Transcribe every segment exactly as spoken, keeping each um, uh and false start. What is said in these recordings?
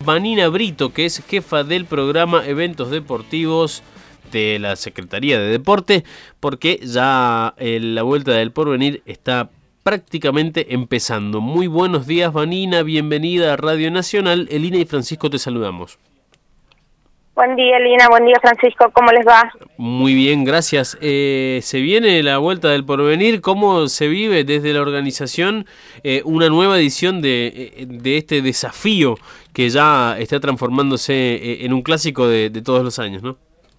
Vanina Brito, que es jefa del programa Eventos Deportivos de la Secretaría de Deporte, porque ya eh, la Vuelta del Porvenir está prácticamente empezando. Muy buenos días, Vanina, bienvenida a Radio Nacional. Elina y Francisco te saludamos. Buen día, Elina, buen día, Francisco, ¿cómo les va? Muy bien, gracias. Eh, se viene la Vuelta del Porvenir. ¿Cómo se vive desde la organización eh, una nueva edición de, de este desafío que ya está transformándose en un clásico de, de todos los años, ¿no?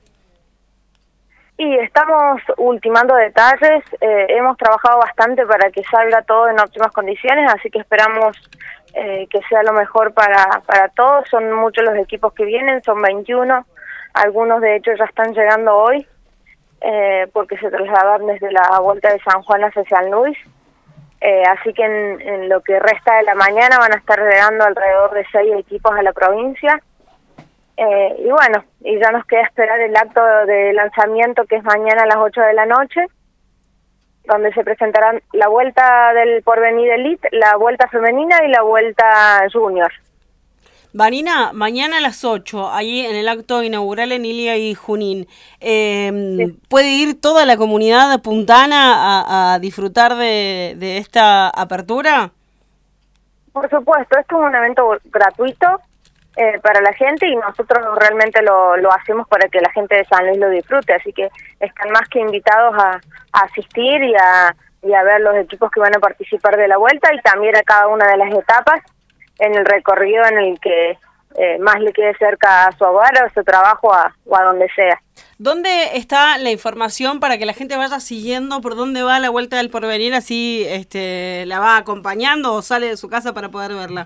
Y estamos ultimando detalles, eh, hemos trabajado bastante para que salga todo en óptimas condiciones, así que esperamos eh, que sea lo mejor para, para todos. Son muchos los equipos que vienen, son veintiuno, algunos de hecho ya están llegando hoy, eh, porque se trasladaron desde la Vuelta de San Juan hacia San Luis, eh, así que en, en lo que resta de la mañana van a estar llegando alrededor de seis equipos a la provincia. Eh, y bueno, y ya nos queda esperar el acto de lanzamiento, que es mañana a las ocho de la noche, donde se presentarán la Vuelta del Porvenir Elite, la Vuelta Femenina y la Vuelta Junior. Vanina, mañana a las ocho, ahí en el acto inaugural en Ilia y Junín, eh, sí. ¿Puede ir toda la comunidad puntana a, a disfrutar de, de esta apertura? Por supuesto, esto es un evento gratuito, Eh, para la gente, y nosotros realmente lo, lo hacemos para que la gente de San Luis lo disfrute, así que están más que invitados a, a asistir y a, y a ver los equipos que van a participar de la vuelta, y también a cada una de las etapas en el recorrido en el que eh, más le quede cerca a su hogar o a su trabajo a, o a donde sea. ¿Dónde está la información para que la gente vaya siguiendo por dónde va la Vuelta del Porvenir, así este, la va acompañando o sale de su casa para poder verla?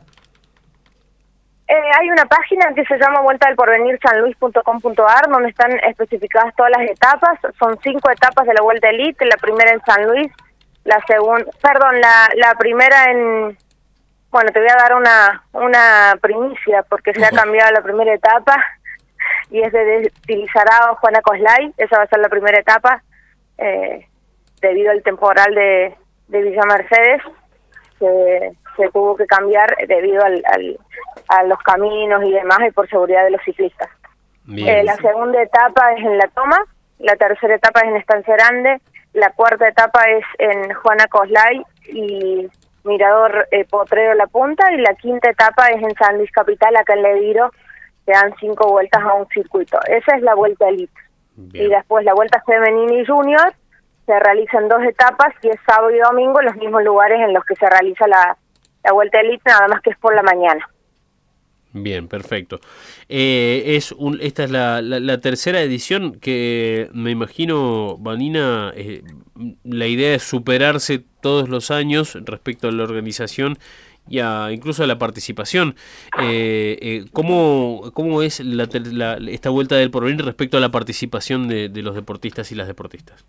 Eh, hay una página que se llama vuelta del porvenir san luis punto com punto a r, donde están especificadas todas las etapas. Son cinco etapas de la Vuelta Elite, la primera en San Luis, la segunda, perdón, la, la primera en, bueno, te voy a dar una una primicia, porque se ha cambiado la primera etapa, y es de Tilizarao, Juana Coslay. Esa va a ser la primera etapa, eh, debido al temporal de, de Villa Mercedes, que se tuvo que cambiar debido al, al a los caminos y demás, y por seguridad de los ciclistas. Eh, la segunda etapa es en La Toma, la tercera etapa es en Estancia Grande, la cuarta etapa es en Juana Coslay y Mirador eh, Potrero La Punta, y la quinta etapa es en San Luis Capital, acá en Leviro, que dan cinco vueltas a un circuito. Esa es la Vuelta Elite. Bien. Y después la Vuelta Femenina y Junior se realizan dos etapas, y es sábado y domingo en los mismos lugares en los que se realiza la, la Vuelta Elite, nada más que es por la mañana. Bien, perfecto. Eh, es un, esta es la, la, la tercera edición que me imagino, Vanina, eh, la idea es superarse todos los años respecto a la organización y a, incluso a la participación. Eh, eh, ¿cómo, ¿Cómo es la, la, esta Vuelta del Porvenir respecto a la participación de, de los deportistas y las deportistas?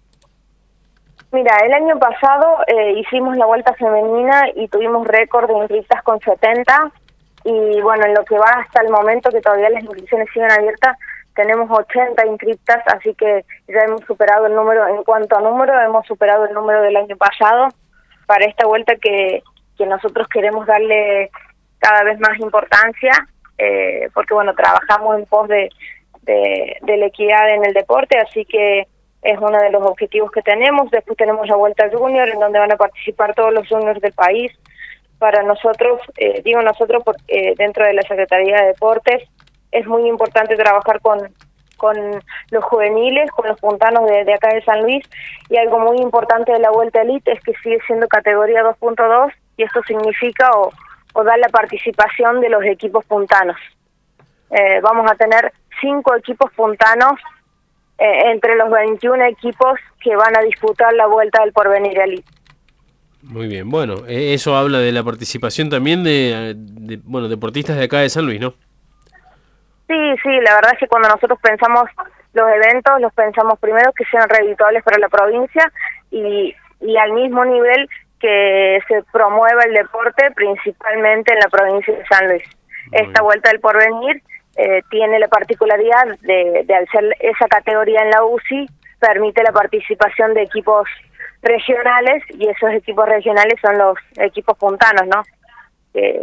Mira, el año pasado eh, hicimos la Vuelta Femenina y tuvimos récord de inscritas con setenta. Y bueno, en lo que va hasta el momento, que todavía las inscripciones siguen abiertas, tenemos ochenta inscriptas, así que ya hemos superado el número, en cuanto a número, hemos superado el número del año pasado para esta vuelta que, que nosotros queremos darle cada vez más importancia, eh, porque bueno, trabajamos en pos de, de, de la equidad en el deporte, así que es uno de los objetivos que tenemos. Después tenemos la Vuelta Junior, en donde van a participar todos los juniors del país. Para nosotros, eh, digo nosotros, porque eh, dentro de la Secretaría de Deportes es muy importante trabajar con, con los juveniles, con los puntanos de, de acá de San Luis, y algo muy importante de la Vuelta Elite es que sigue siendo categoría dos punto dos, y esto significa o, o da la participación de los equipos puntanos. Eh, vamos a tener cinco equipos puntanos eh, entre los veintiún equipos que van a disputar la Vuelta del Porvenir Elite. Muy bien, bueno, eso habla de la participación también de, de bueno, deportistas de acá de San Luis, ¿no? Sí, sí, la verdad es que cuando nosotros pensamos los eventos, los pensamos primero que sean redituables para la provincia y, y al mismo nivel que se promueva el deporte, principalmente en la provincia de San Luis. Muy Esta bien. Vuelta del Porvenir eh, tiene la particularidad de, de al ser esa categoría en la U C I, permite la participación de equipos regionales, y esos equipos regionales son los equipos puntanos, ¿no? Que,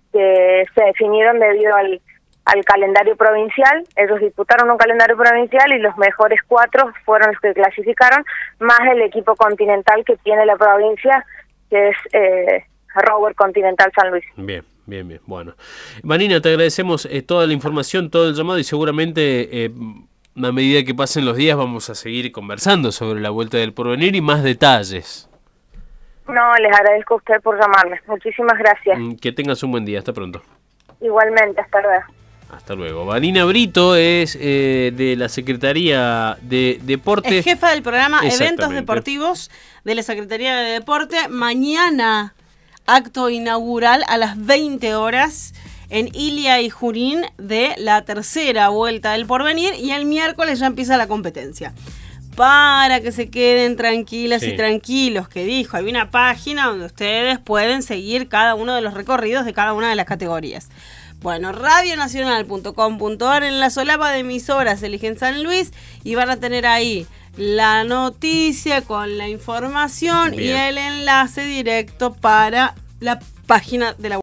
que se definieron debido al, al calendario provincial. Ellos disputaron un calendario provincial y los mejores cuatro fueron los que clasificaron, más el equipo continental que tiene la provincia, que es eh, Rover Continental San Luis. Bien. Bien, bien, bueno. Vanina, te agradecemos eh, toda la información, todo el llamado y seguramente eh, a medida que pasen los días vamos a seguir conversando sobre la Vuelta del Porvenir y más detalles. No, les agradezco a usted por llamarme. Muchísimas gracias. Que tengas un buen día, hasta pronto. Igualmente, hasta luego. Hasta luego. Vanina Brito es eh, de la Secretaría de Deportes. Es jefa del programa Eventos Deportivos de la Secretaría de Deporte. Mañana acto inaugural a las veinte horas en Ilia y Junín de la tercera Vuelta del Porvenir y el miércoles ya empieza la competencia. Para que se queden tranquilas sí. y tranquilos, que dijo, hay una página donde ustedes pueden seguir cada uno de los recorridos de cada una de las categorías. Bueno, radio nacional punto com punto a r, en la solapa de emisoras eligen San Luis y van a tener ahí la noticia con la información. Bien. Y el enlace directo para la página de la